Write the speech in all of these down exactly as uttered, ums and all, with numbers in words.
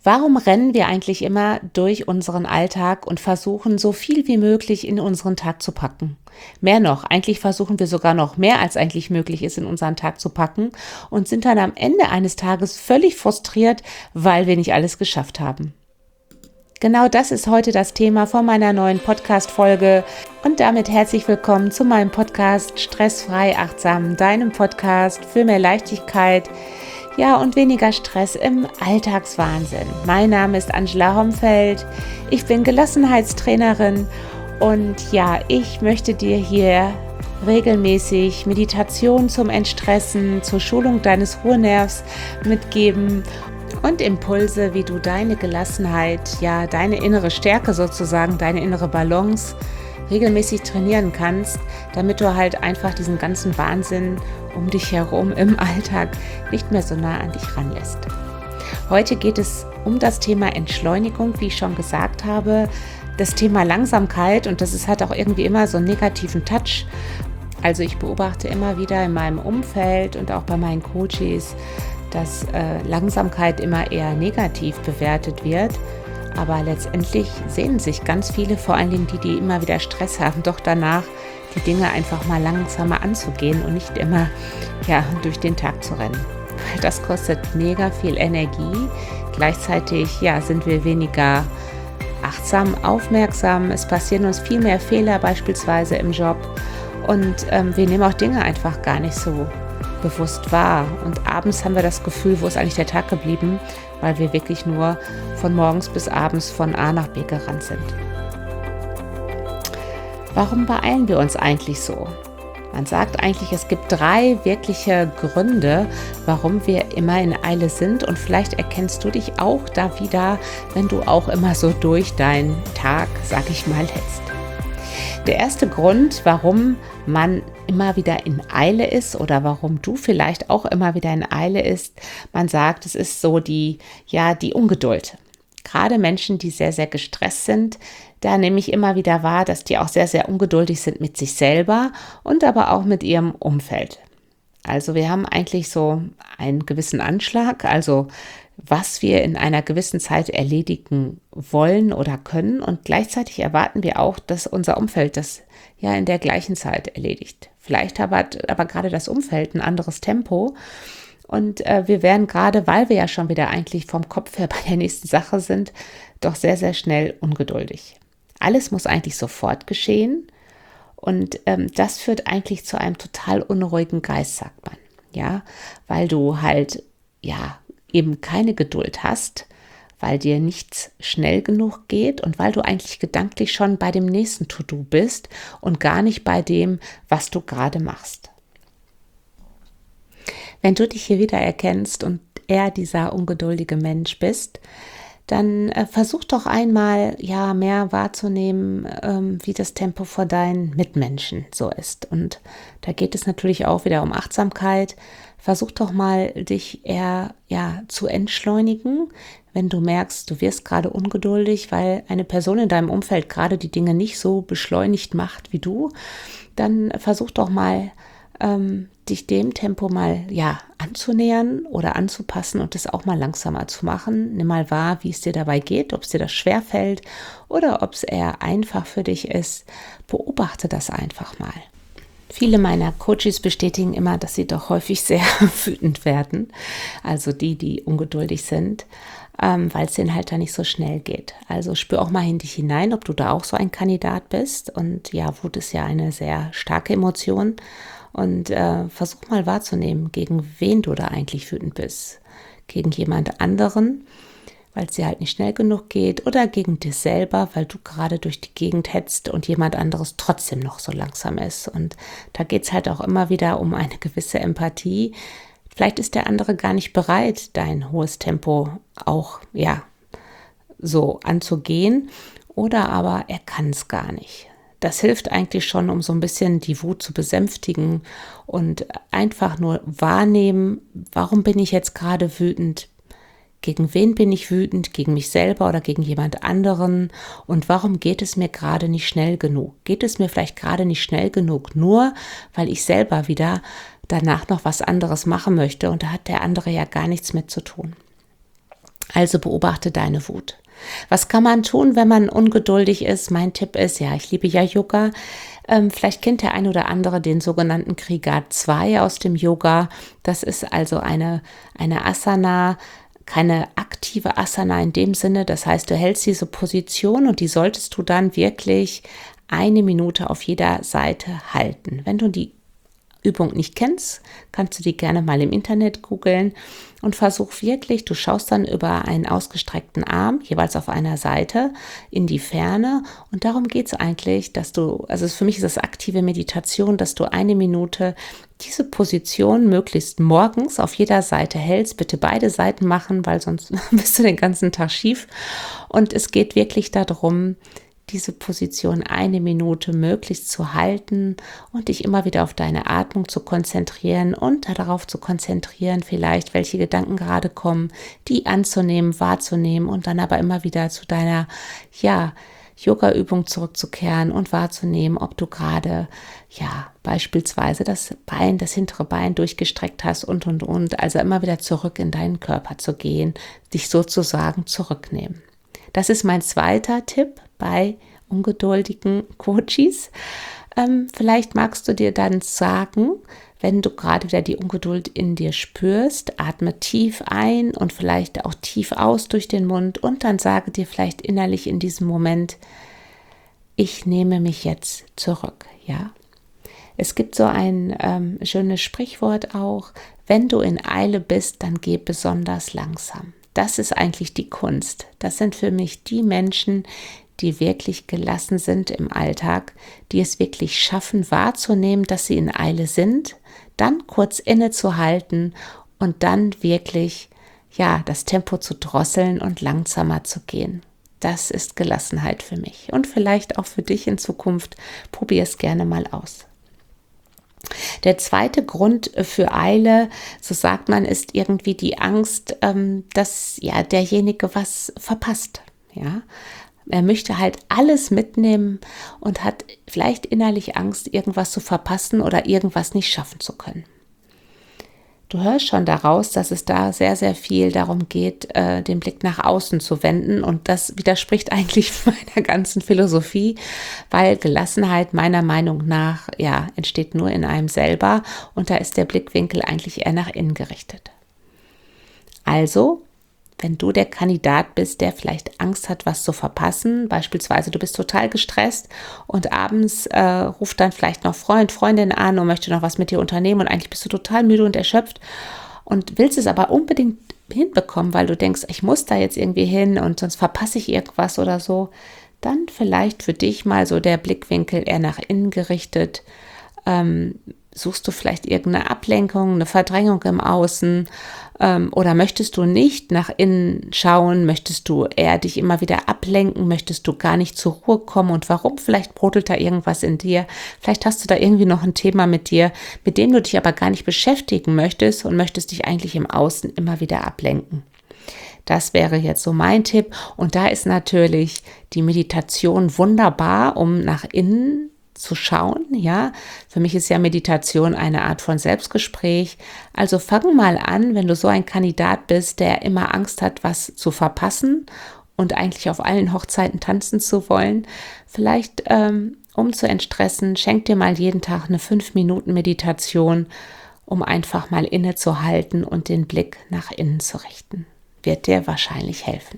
Warum rennen wir eigentlich immer durch unseren Alltag und versuchen, so viel wie möglich in unseren Tag zu packen? Mehr noch, eigentlich versuchen wir sogar noch mehr, als eigentlich möglich ist, in unseren Tag zu packen und sind dann am Ende eines Tages völlig frustriert, weil wir nicht alles geschafft haben. Genau das ist heute das Thema von meiner neuen Podcast-Folge und damit herzlich willkommen zu meinem Podcast Stressfrei Achtsam, deinem Podcast für mehr Leichtigkeit, ja, und weniger Stress im Alltagswahnsinn. Mein Name ist Angela Homfeld, ich bin Gelassenheitstrainerin und ja, ich möchte dir hier regelmäßig Meditation zum Entstressen, zur Schulung deines Ruhenervs mitgeben und Impulse, wie du deine Gelassenheit, ja, deine innere Stärke sozusagen, deine innere Balance regelmäßig trainieren kannst, damit du halt einfach diesen ganzen Wahnsinn um dich herum im Alltag nicht mehr so nah an dich ranlässt. Heute geht es um das Thema Entschleunigung, wie ich schon gesagt habe, das Thema Langsamkeit, und das ist, hat auch irgendwie immer so einen negativen Touch. Also ich beobachte immer wieder in meinem Umfeld und auch bei meinen Coaches, dass äh, Langsamkeit immer eher negativ bewertet wird. Aber letztendlich sehnen sich ganz viele, vor allen Dingen die, die immer wieder Stress haben, doch danach, die Dinge einfach mal langsamer anzugehen und nicht immer ja, durch den Tag zu rennen. Das kostet mega viel Energie. Gleichzeitig ja, sind wir weniger achtsam, aufmerksam. Es passieren uns viel mehr Fehler beispielsweise im Job. Und ähm, wir nehmen auch Dinge einfach gar nicht so bewusst wahr. Und abends haben wir das Gefühl, wo ist eigentlich der Tag geblieben, weil wir wirklich nur von morgens bis abends von A nach B gerannt sind. Warum beeilen wir uns eigentlich so? Man sagt eigentlich, es gibt drei wirkliche Gründe, warum wir immer in Eile sind, und vielleicht erkennst du dich auch da wieder, wenn du auch immer so durch deinen Tag, sag ich mal, hetzt. Der erste Grund, warum man immer wieder in Eile ist oder warum du vielleicht auch immer wieder in Eile ist, man sagt, es ist so die, ja, die Ungeduld. Gerade Menschen, die sehr, sehr gestresst sind, da nehme ich immer wieder wahr, dass die auch sehr, sehr ungeduldig sind mit sich selber und aber auch mit ihrem Umfeld. Also wir haben eigentlich so einen gewissen Anschlag, also was wir in einer gewissen Zeit erledigen wollen oder können, und gleichzeitig erwarten wir auch, dass unser Umfeld das ja in der gleichen Zeit erledigt. Vielleicht hat aber gerade das Umfeld ein anderes Tempo und äh, wir werden gerade, weil wir ja schon wieder eigentlich vom Kopf her bei der nächsten Sache sind, doch sehr, sehr schnell ungeduldig. Alles muss eigentlich sofort geschehen und ähm, das führt eigentlich zu einem total unruhigen Geist, sagt man, ja, weil du halt, ja, eben keine Geduld hast, weil dir nichts schnell genug geht und weil du eigentlich gedanklich schon bei dem nächsten To-Do bist und gar nicht bei dem, was du gerade machst. Wenn du dich hier wieder erkennst und eher dieser ungeduldige Mensch bist, dann äh, versuch doch einmal ja mehr wahrzunehmen, ähm, wie das Tempo vor deinen Mitmenschen so ist. Und da geht es natürlich auch wieder um Achtsamkeit. Versuch doch mal, dich eher ja zu entschleunigen, wenn du merkst, du wirst gerade ungeduldig, weil eine Person in deinem Umfeld gerade die Dinge nicht so beschleunigt macht wie du. Dann versuch doch mal, ähm, dich dem Tempo mal ja anzunähern oder anzupassen und das auch mal langsamer zu machen. Nimm mal wahr, wie es dir dabei geht, ob es dir das schwerfällt oder ob es eher einfach für dich ist. Beobachte das einfach mal. Viele meiner Coaches bestätigen immer, dass sie doch häufig sehr wütend werden, also die, die ungeduldig sind, ähm, weil es denen halt da nicht so schnell geht. Also spür auch mal in dich hinein, ob du da auch so ein Kandidat bist. Und ja, Wut ist ja eine sehr starke Emotion. Und äh, versuch mal wahrzunehmen, gegen wen du da eigentlich wütend bist. Gegen jemand anderen, weil es dir halt nicht schnell genug geht, oder gegen dich selber, weil du gerade durch die Gegend hetzt und jemand anderes trotzdem noch so langsam ist. Und da geht es halt auch immer wieder um eine gewisse Empathie. Vielleicht ist der andere gar nicht bereit, dein hohes Tempo auch ja so anzugehen, oder aber er kann es gar nicht. Das hilft eigentlich schon, um so ein bisschen die Wut zu besänftigen und einfach nur wahrnehmen, warum bin ich jetzt gerade wütend? Gegen wen bin ich wütend? Gegen mich selber oder gegen jemand anderen? Und warum geht es mir gerade nicht schnell genug? Geht es mir vielleicht gerade nicht schnell genug, nur weil ich selber wieder danach noch was anderes machen möchte, und da hat der andere ja gar nichts mit zu tun. Also beobachte deine Wut. Was kann man tun, wenn man ungeduldig ist? Mein Tipp ist, ja, ich liebe ja Yoga. Ähm, vielleicht kennt der ein oder andere den sogenannten Kriga zwei aus dem Yoga. Das ist also eine, eine Asana, keine aktive Asana in dem Sinne. Das heißt, du hältst diese Position und die solltest du dann wirklich eine Minute auf jeder Seite halten. Wenn du die Übung nicht kennst, kannst du die gerne mal im Internet googeln und versuch wirklich, du schaust dann über einen ausgestreckten Arm, jeweils auf einer Seite, in die Ferne und darum geht es eigentlich, dass du, also für mich ist das aktive Meditation, dass du eine Minute diese Position möglichst morgens auf jeder Seite hältst, bitte beide Seiten machen, weil sonst bist du den ganzen Tag schief und es geht wirklich darum, diese Position eine Minute möglichst zu halten und dich immer wieder auf deine Atmung zu konzentrieren und darauf zu konzentrieren, vielleicht welche Gedanken gerade kommen, die anzunehmen, wahrzunehmen und dann aber immer wieder zu deiner, ja, Yoga-Übung zurückzukehren und wahrzunehmen, ob du gerade, ja, beispielsweise das Bein, das hintere Bein durchgestreckt hast und, und, und. Also immer wieder zurück in deinen Körper zu gehen, dich sozusagen zurücknehmen. Das ist mein zweiter Tipp bei ungeduldigen Coaches. Ähm, vielleicht magst du dir dann sagen, wenn du gerade wieder die Ungeduld in dir spürst, atme tief ein und vielleicht auch tief aus durch den Mund und dann sage dir vielleicht innerlich in diesem Moment, ich nehme mich jetzt zurück, ja. Es gibt so ein ähm, schönes Sprichwort auch, wenn du in Eile bist, dann geh besonders langsam. Das ist eigentlich die Kunst. Das sind für mich die Menschen, die wirklich gelassen sind im Alltag, die es wirklich schaffen wahrzunehmen, dass sie in Eile sind, dann kurz innezuhalten und dann wirklich, ja, das Tempo zu drosseln und langsamer zu gehen. Das ist Gelassenheit für mich und vielleicht auch für dich in Zukunft. Probier es gerne mal aus. Der zweite Grund für Eile, so sagt man, ist irgendwie die Angst, dass ja derjenige was verpasst. Ja, er möchte halt alles mitnehmen und hat vielleicht innerlich Angst, irgendwas zu verpassen oder irgendwas nicht schaffen zu können. Du hörst schon daraus, dass es da sehr, sehr viel darum geht, äh, den Blick nach außen zu wenden. Und das widerspricht eigentlich meiner ganzen Philosophie, weil Gelassenheit meiner Meinung nach ja entsteht nur in einem selber und da ist der Blickwinkel eigentlich eher nach innen gerichtet. Also, wenn du der Kandidat bist, der vielleicht Angst hat, was zu verpassen, beispielsweise du bist total gestresst und abends äh, ruft dann vielleicht noch Freund, Freundin an und möchte noch was mit dir unternehmen und eigentlich bist du total müde und erschöpft und willst es aber unbedingt hinbekommen, weil du denkst, ich muss da jetzt irgendwie hin und sonst verpasse ich irgendwas oder so, dann vielleicht für dich mal so der Blickwinkel eher nach innen gerichtet. Ähm, suchst du vielleicht irgendeine Ablenkung, eine Verdrängung im Außen ähm, oder möchtest du nicht nach innen schauen, möchtest du eher dich immer wieder ablenken, möchtest du gar nicht zur Ruhe kommen und warum? Vielleicht brodelt da irgendwas in dir, vielleicht hast du da irgendwie noch ein Thema mit dir, mit dem du dich aber gar nicht beschäftigen möchtest und möchtest dich eigentlich im Außen immer wieder ablenken. Das wäre jetzt so mein Tipp und da ist natürlich die Meditation wunderbar, um nach innen zu schauen, ja. Für mich ist ja Meditation eine Art von Selbstgespräch. Also fang mal an, wenn du so ein Kandidat bist, der immer Angst hat, was zu verpassen und eigentlich auf allen Hochzeiten tanzen zu wollen. Vielleicht, ähm, um zu entstressen, schenk dir mal jeden Tag eine fünf Minuten Meditation, um einfach mal innezuhalten und den Blick nach innen zu richten. Wird dir wahrscheinlich helfen.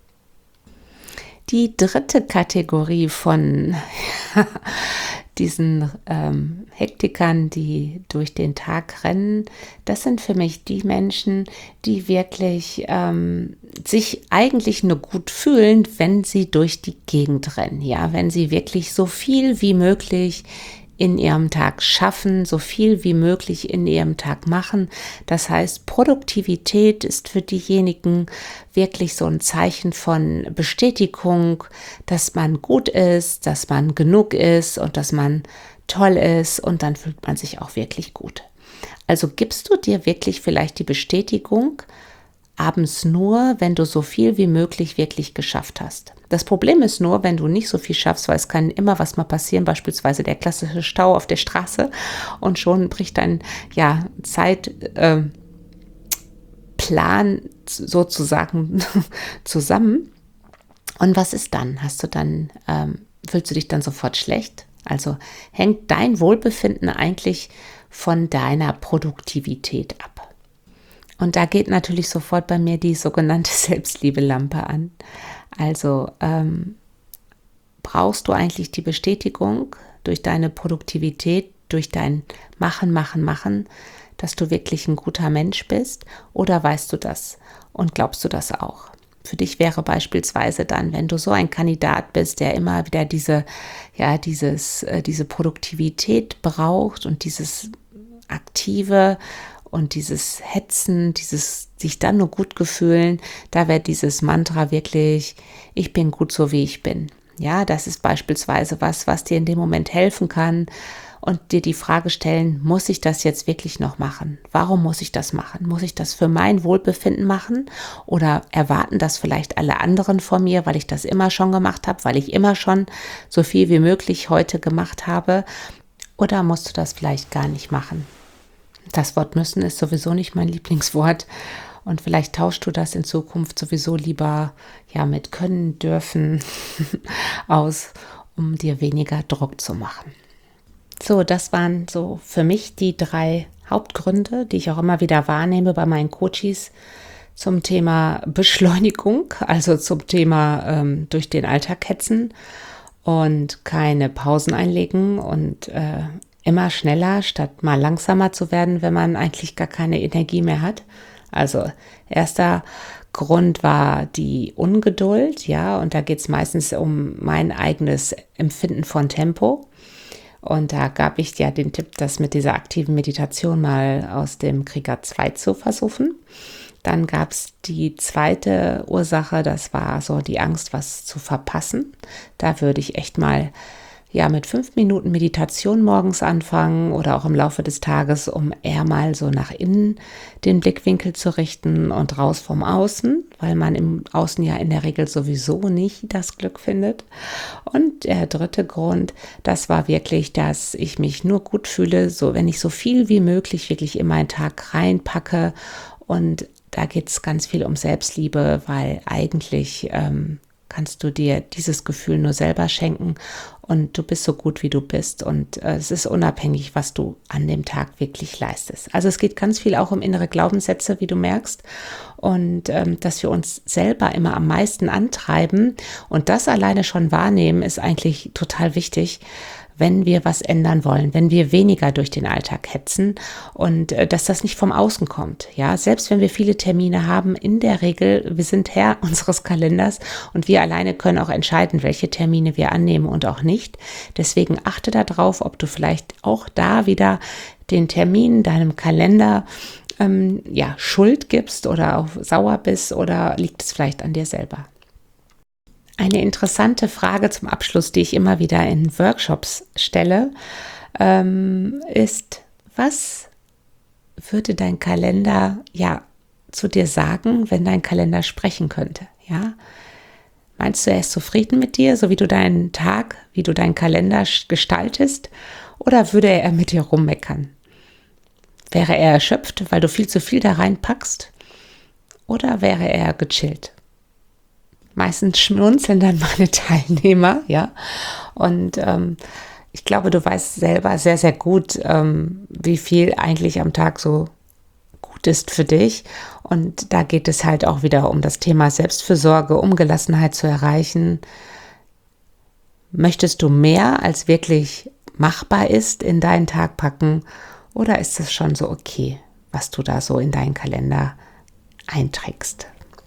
Die dritte Kategorie von diesen ähm, Hektikern, die durch den Tag rennen, das sind für mich die Menschen, die wirklich ähm, sich eigentlich nur gut fühlen, wenn sie durch die Gegend rennen. Ja, wenn sie wirklich so viel wie möglich in ihrem Tag schaffen, so viel wie möglich in ihrem Tag machen. Das heißt, Produktivität ist für diejenigen wirklich so ein Zeichen von Bestätigung, dass man gut ist, dass man genug ist und dass man toll ist und dann fühlt man sich auch wirklich gut. Also gibst du dir wirklich vielleicht die Bestätigung abends nur, wenn du so viel wie möglich wirklich geschafft hast. Das Problem ist nur, wenn du nicht so viel schaffst, weil es kann immer was mal passieren, beispielsweise der klassische Stau auf der Straße und schon bricht dein ja, Zeitplan äh, sozusagen zusammen. Und was ist dann? Hast du dann, ähm, fühlst du dich dann sofort schlecht? Also hängt dein Wohlbefinden eigentlich von deiner Produktivität ab. Und da geht natürlich sofort bei mir die sogenannte Selbstliebe-Lampe an. Also ähm, brauchst du eigentlich die Bestätigung durch deine Produktivität, durch dein Machen, Machen, Machen, dass du wirklich ein guter Mensch bist, oder weißt du das und glaubst du das auch? Für dich wäre beispielsweise dann, wenn du so ein Kandidat bist, der immer wieder diese, ja, dieses, äh, diese Produktivität braucht und dieses Aktive und dieses Hetzen, dieses sich dann nur gut gefühlen, da wäre dieses Mantra wirklich: Ich bin gut so wie ich bin. Ja, das ist beispielsweise was, was dir in dem Moment helfen kann, und dir die Frage stellen: Muss ich das jetzt wirklich noch machen? Warum muss ich das machen? Muss ich das für mein Wohlbefinden machen? Oder erwarten das vielleicht alle anderen von mir, weil ich das immer schon gemacht habe, weil ich immer schon so viel wie möglich heute gemacht habe? Oder musst du das vielleicht gar nicht machen? Das Wort müssen ist sowieso nicht mein Lieblingswort. Und vielleicht tauschst du das in Zukunft sowieso lieber ja mit können, dürfen aus, um dir weniger Druck zu machen. So, das waren so für mich die drei Hauptgründe, die ich auch immer wieder wahrnehme bei meinen Coaches zum Thema Beschleunigung, also zum Thema ähm, durch den Alltag hetzen und keine Pausen einlegen und äh, immer schneller statt mal langsamer zu werden, wenn man eigentlich gar keine Energie mehr hat. Also erster Grund war die Ungeduld, ja, und da geht es meistens um mein eigenes Empfinden von Tempo. Und da gab ich ja den Tipp, das mit dieser aktiven Meditation mal aus dem Krieger zwei zu versuchen. Dann gab es die zweite Ursache, das war so die Angst, was zu verpassen. Da würde ich echt mal ja mit fünf Minuten Meditation morgens anfangen oder auch im Laufe des Tages, um eher mal so nach innen den Blickwinkel zu richten und raus vom Außen, weil man im Außen ja in der Regel sowieso nicht das Glück findet. Und der dritte Grund, das war wirklich, dass ich mich nur gut fühle, so wenn ich so viel wie möglich wirklich in meinen Tag reinpacke. Und da geht es ganz viel um Selbstliebe, weil eigentlich ähm, kannst du dir dieses Gefühl nur selber schenken und du bist so gut, wie du bist, und äh, es ist unabhängig, was du an dem Tag wirklich leistest. Also es geht ganz viel auch um innere Glaubenssätze, wie du merkst, und ähm, dass wir uns selber immer am meisten antreiben, und das alleine schon wahrnehmen ist eigentlich total wichtig, wenn wir was ändern wollen, wenn wir weniger durch den Alltag hetzen, und äh, dass das nicht vom Außen kommt. Ja, selbst wenn wir viele Termine haben, in der Regel, wir sind Herr unseres Kalenders und wir alleine können auch entscheiden, welche Termine wir annehmen und auch nicht. Deswegen achte darauf, ob du vielleicht auch da wieder den Termin deinem Kalender ähm, ja, Schuld gibst oder auch sauer bist, oder liegt es vielleicht an dir selber? Eine interessante Frage zum Abschluss, die ich immer wieder in Workshops stelle, ähm, ist: Was würde dein Kalender ja zu dir sagen, wenn dein Kalender sprechen könnte? Ja? Meinst du, er ist zufrieden mit dir, so wie du deinen Tag, wie du deinen Kalender gestaltest, oder würde er mit dir rummeckern? Wäre er erschöpft, weil du viel zu viel da reinpackst, oder wäre er gechillt? Meistens schmunzeln dann meine Teilnehmer, ja. Und ähm, ich glaube, du weißt selber sehr, sehr gut, ähm, wie viel eigentlich am Tag so gut ist für dich. Und da geht es halt auch wieder um das Thema Selbstfürsorge, um Gelassenheit zu erreichen. Möchtest du mehr, als wirklich machbar ist, in deinen Tag packen? Oder ist es schon so okay, was du da so in deinen Kalender einträgst?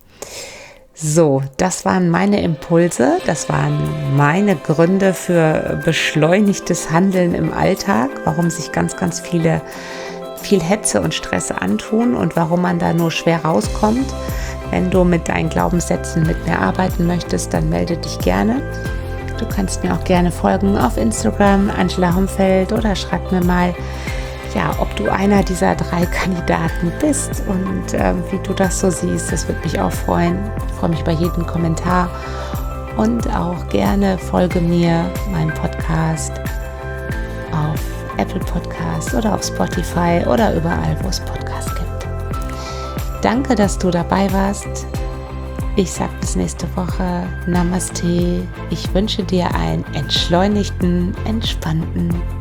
So, das waren meine Impulse, das waren meine Gründe für beschleunigtes Handeln im Alltag, warum sich ganz, ganz viele viel Hetze und Stress antun und warum man da nur schwer rauskommt. Wenn du mit deinen Glaubenssätzen mit mir arbeiten möchtest, dann melde dich gerne. Du kannst mir auch gerne folgen auf Instagram, Angela Homfeld, oder schreib mir mal, ja, ob du einer dieser drei Kandidaten bist und äh, wie du das so siehst. Das würde mich auch freuen. Ich freue mich bei jedem Kommentar. Und auch gerne folge mir, meinem Podcast, auf Apple Podcast oder auf Spotify oder überall, wo es Podcasts gibt. Danke, dass du dabei warst. Ich sag bis nächste Woche. Namaste. Ich wünsche dir einen entschleunigten, entspannten